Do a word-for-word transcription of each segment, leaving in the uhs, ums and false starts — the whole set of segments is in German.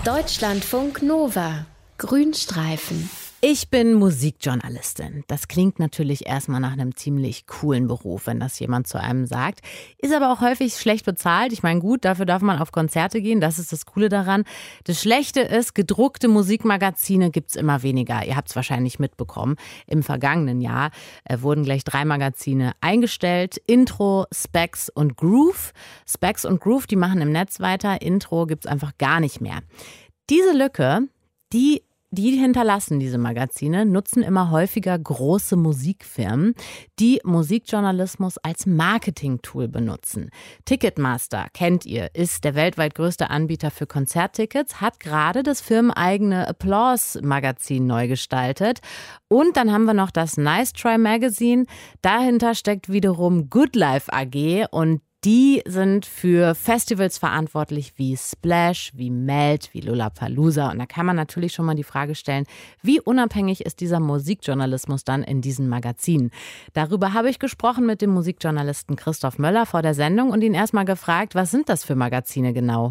Deutschlandfunk Nova. Grünstreifen. Ich bin Musikjournalistin. Das klingt natürlich erstmal nach einem ziemlich coolen Beruf, wenn das jemand zu einem sagt. Ist aber auch häufig schlecht bezahlt. Ich meine, gut, dafür darf man auf Konzerte gehen. Das ist das Coole daran. Das Schlechte ist, gedruckte Musikmagazine gibt's immer weniger. Ihr habt es wahrscheinlich mitbekommen. Im vergangenen Jahr äh, wurden gleich drei Magazine eingestellt. Intro, Specs und Groove. Specs und Groove, die machen im Netz weiter. Intro gibt's einfach gar nicht mehr. Diese Lücke, die Die hinterlassen diese Magazine, nutzen immer häufiger große Musikfirmen, die Musikjournalismus als Marketing-Tool benutzen. Ticketmaster, kennt ihr, ist der weltweit größte Anbieter für Konzerttickets, hat gerade das firmeneigene Applause-Magazin neu gestaltet. Und dann haben wir noch das Nice Try Magazine. Dahinter steckt wiederum Good Life A G und die sind für Festivals verantwortlich wie Splash, wie Melt, wie Lollapalooza. Und da kann man natürlich schon mal die Frage stellen, wie unabhängig ist dieser Musikjournalismus dann in diesen Magazinen? Darüber habe ich gesprochen mit dem Musikjournalisten Christoph Möller vor der Sendung und ihn erstmal gefragt, was sind das für Magazine genau?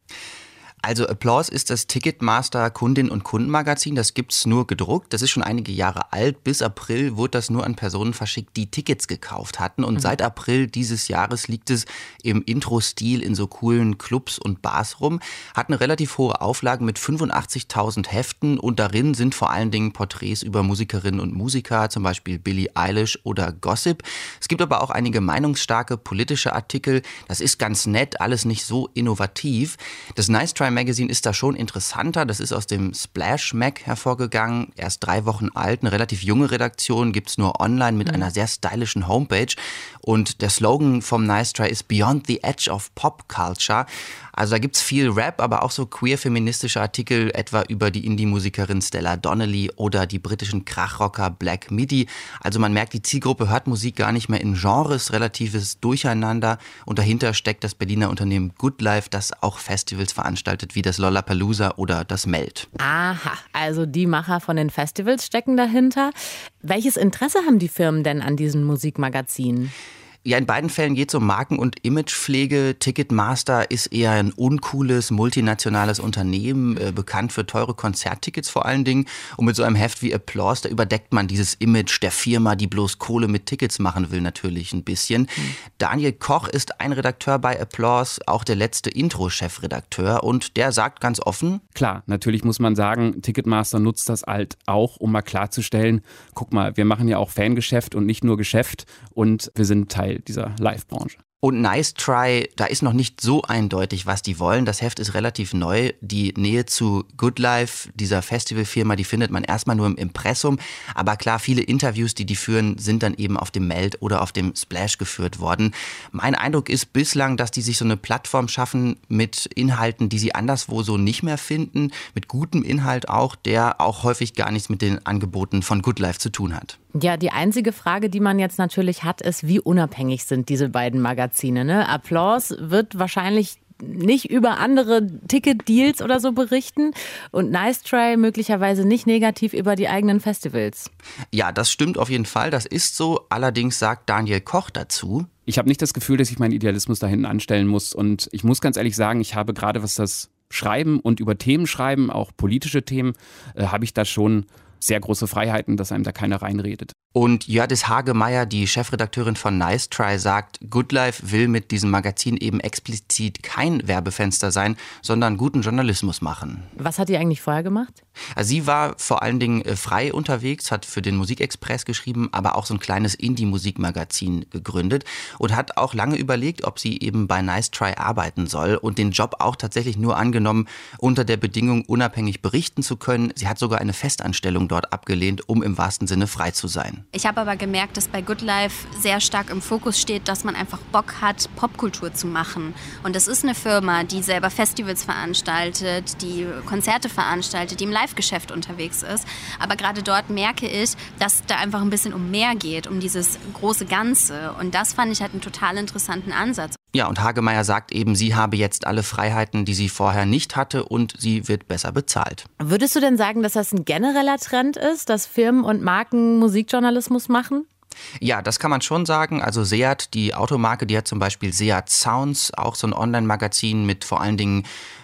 Also Applause ist das Ticketmaster Kundin- und Kundenmagazin. Das gibt's nur gedruckt. Das ist schon einige Jahre alt. Bis April wurde das nur an Personen verschickt, die Tickets gekauft hatten. Und mhm. seit April dieses Jahres liegt es im Intro-Stil in so coolen Clubs und Bars rum. Hat eine relativ hohe Auflage mit fünfundachtzigtausend Heften. Und darin sind vor allen Dingen Porträts über Musikerinnen und Musiker, zum Beispiel Billie Eilish oder Gossip. Es gibt aber auch einige meinungsstarke politische Artikel. Das ist ganz nett, alles nicht so innovativ. Das Nice Try Magazine ist da schon interessanter. Das ist aus dem Splash Mag hervorgegangen. Erst drei Wochen alt, eine relativ junge Redaktion, gibt's nur online mit mhm. einer sehr stylischen Homepage. Und der Slogan vom Nice Try ist Beyond the Edge of Pop Culture. Also da gibt's viel Rap, aber auch so queer-feministische Artikel, etwa über die Indie-Musikerin Stella Donnelly oder die britischen Krachrocker Black Midi. Also man merkt, die Zielgruppe hört Musik gar nicht mehr in Genres, relatives Durcheinander. Und dahinter steckt das Berliner Unternehmen Good Life, das auch Festivals veranstaltet, wie das Lollapalooza oder das Melt. Aha, also die Macher von den Festivals stecken dahinter. Welches Interesse haben die Firmen denn an diesen Musikmagazinen? Ja, in beiden Fällen geht es um Marken- und Imagepflege. Ticketmaster ist eher ein uncooles, multinationales Unternehmen, äh, bekannt für teure Konzerttickets vor allen Dingen. Und mit so einem Heft wie Applause, da überdeckt man dieses Image der Firma, die bloß Kohle mit Tickets machen will, natürlich ein bisschen. Mhm. Daniel Koch ist ein Redakteur bei Applause, auch der letzte Intro-Chefredakteur. Und der sagt ganz offen: Klar, natürlich muss man sagen, Ticketmaster nutzt das halt auch, um mal klarzustellen, guck mal, wir machen ja auch Fangeschäft und nicht nur Geschäft und wir sind Teil dieser Live-Branche. Und Nice Try, da ist noch nicht so eindeutig, was die wollen. Das Heft ist relativ neu. Die Nähe zu Good Life, dieser Festivalfirma, die findet man erstmal nur im Impressum. Aber klar, viele Interviews, die die führen, sind dann eben auf dem Melt oder auf dem Splash geführt worden. Mein Eindruck ist bislang, dass die sich so eine Plattform schaffen mit Inhalten, die sie anderswo so nicht mehr finden. Mit gutem Inhalt auch, der auch häufig gar nichts mit den Angeboten von Good Life zu tun hat. Ja, die einzige Frage, die man jetzt natürlich hat, ist, wie unabhängig sind diese beiden Magazine, ne? Applause wird wahrscheinlich nicht über andere Ticketdeals oder so berichten und Nice Try möglicherweise nicht negativ über die eigenen Festivals. Ja, das stimmt auf jeden Fall, das ist so. Allerdings sagt Daniel Koch dazu: Ich habe nicht das Gefühl, dass ich meinen Idealismus da hinten anstellen muss. Und ich muss ganz ehrlich sagen, ich habe gerade, was das Schreiben und über Themen schreiben, auch politische Themen, äh, habe ich da schon sehr große Freiheiten, dass einem da keiner reinredet. Und Jördis Hagemeyer, die Chefredakteurin von Nice Try, sagt, Good Life will mit diesem Magazin eben explizit kein Werbefenster sein, sondern guten Journalismus machen. Was hat die eigentlich vorher gemacht? Also sie war vor allen Dingen frei unterwegs, hat für den Musikexpress geschrieben, aber auch so ein kleines Indie-Musikmagazin gegründet und hat auch lange überlegt, ob sie eben bei Nice Try arbeiten soll und den Job auch tatsächlich nur angenommen, unter der Bedingung, unabhängig berichten zu können. Sie hat sogar eine Festanstellung dort abgelehnt, um im wahrsten Sinne frei zu sein. Ich habe aber gemerkt, dass bei Good Life sehr stark im Fokus steht, dass man einfach Bock hat, Popkultur zu machen. Und das ist eine Firma, die selber Festivals veranstaltet, die Konzerte veranstaltet, die im Live-Geschäft unterwegs ist. Aber gerade dort merke ich, dass da einfach ein bisschen um mehr geht, um dieses große Ganze. Und das fand ich halt einen total interessanten Ansatz. Ja, und Hagemeyer sagt eben, sie habe jetzt alle Freiheiten, die sie vorher nicht hatte, und sie wird besser bezahlt. Würdest du denn sagen, dass das ein genereller Trend ist, dass Firmen und Marken Musikjournalismus machen? Ja, das kann man schon sagen. Also Seat, die Automarke, die hat zum Beispiel Seat Sounds, auch so ein Online-Magazin mit vor allen Dingen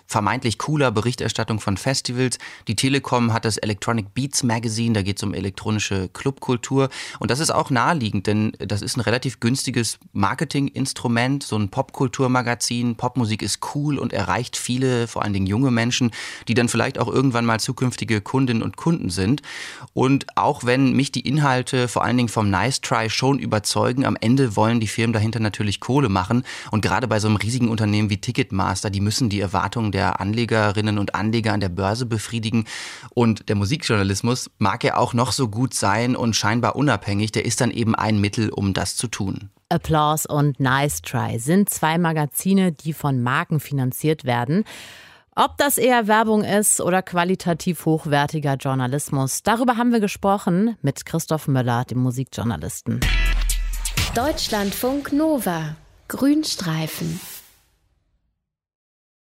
vermeintlich cooler Berichterstattung von Festivals. Die Telekom hat das Electronic Beats Magazine, da geht es um elektronische Clubkultur. Und das ist auch naheliegend, denn das ist ein relativ günstiges Marketinginstrument, so ein Popkulturmagazin. Popmusik ist cool und erreicht viele, vor allen Dingen junge Menschen, die dann vielleicht auch irgendwann mal zukünftige Kundinnen und Kunden sind. Und auch wenn mich die Inhalte vor allen Dingen vom Nice Try schon überzeugen, am Ende wollen die Firmen dahinter natürlich Kohle machen. Und gerade bei so einem riesigen Unternehmen wie Ticketmaster, die müssen die Erwartungen der Anlegerinnen und Anleger an der Börse befriedigen. Und der Musikjournalismus mag ja auch noch so gut sein und scheinbar unabhängig, der ist dann eben ein Mittel, um das zu tun. Applause und Nice Try sind zwei Magazine, die von Marken finanziert werden. Ob das eher Werbung ist oder qualitativ hochwertiger Journalismus, darüber haben wir gesprochen mit Christoph Möller, dem Musikjournalisten. Deutschlandfunk Nova. Grünstreifen.